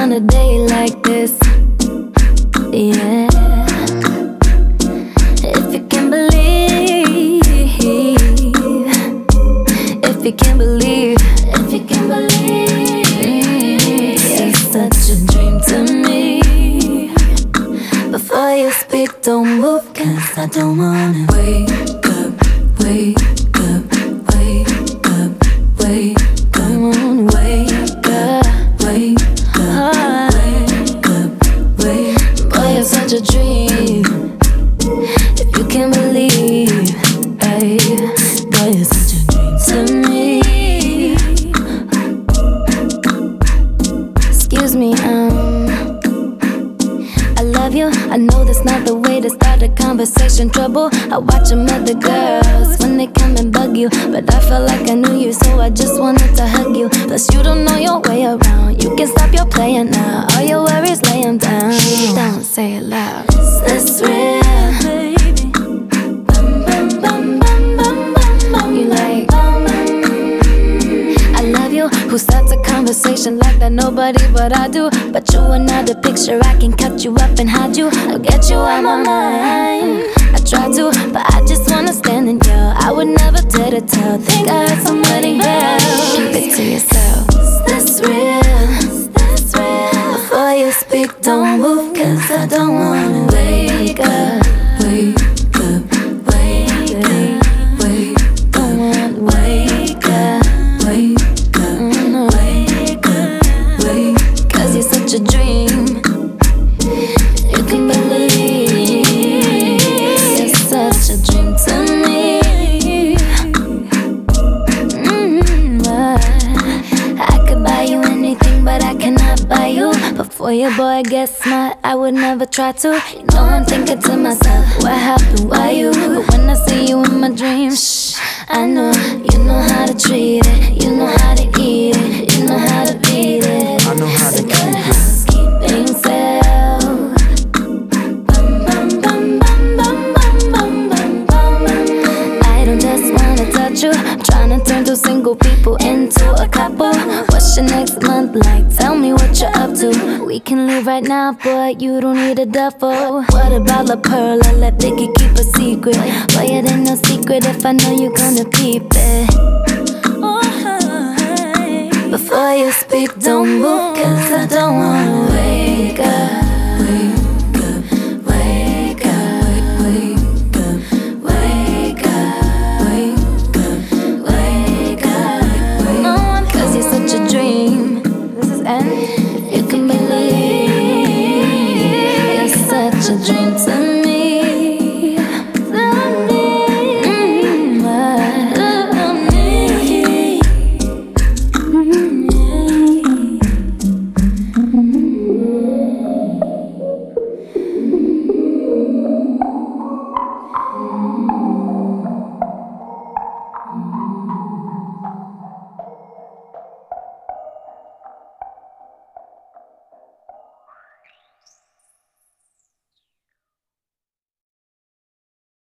on a day like this. Yeah. If you can believe, if you can believe, if you can believe, it's such a dream to me. Before you speak, don't move, 'cause I don't wanna wake up, wake up, wake up, wake up, wake up, wake up, wake up, wake up. Boy, you're such a dream. If you can believe, hey, boy, you're such a dream to me. Excuse me, I love you. I know that's not the way to start a conversation. Trouble, I watch them other girls when they come and bug you, but I felt like I knew you, so I just wanted to hug you. Plus you don't know your way around. You can stop your playing now. All your worries, lay them down. Don't say it loud. Is this real, baby? Bum, bum, bum, bum, bum, bum, bum. You like I love you. Who starts a conversation like that? Nobody but I do. But you another picture, I can cut you up and hide you. I'll get you out my mind. I try to, but I just wanna stand and yell. I would never dare to tell. Think I heard somebody else. Keep it to yourself. Is this real? Is this real? Before you speak, don't move, 'cause I don't wanna wake up, wake up, wake up, wake up, wake up, wake up, wake up, wake up. 'Cause you're such a dream. You can believe, you're such a dream to me. I could buy you anything, but I cannot buy you. Before your boy gets smart, I would never try to. You know I'm thinking to myself, what happened, why you? But when I see you in my dreams, shh, I know you know how to treat it. You know how to eat it, you know how to beat it. I know how to keep it. Housekeeping cell. Bum, bum, bum, bum, bum, bum, bum, bum, bum. I don't just wanna touch you. I'm trying to turn two single people into a couple. What's your next month like? Tell me what you're up to. We can leave right now, boy, you don't need a duffel. What about La Pearl? I let Biggie keep a secret. Boy, it ain't no secret if I know you're gonna peep it. Before you speak, don't move, 'cause I don't wanna wake up, wake up, wake up, wake up, wake up, wake up, wake up, wake up. 'Cause you're such a dream. This is end. You can believe, you're such a dream to me.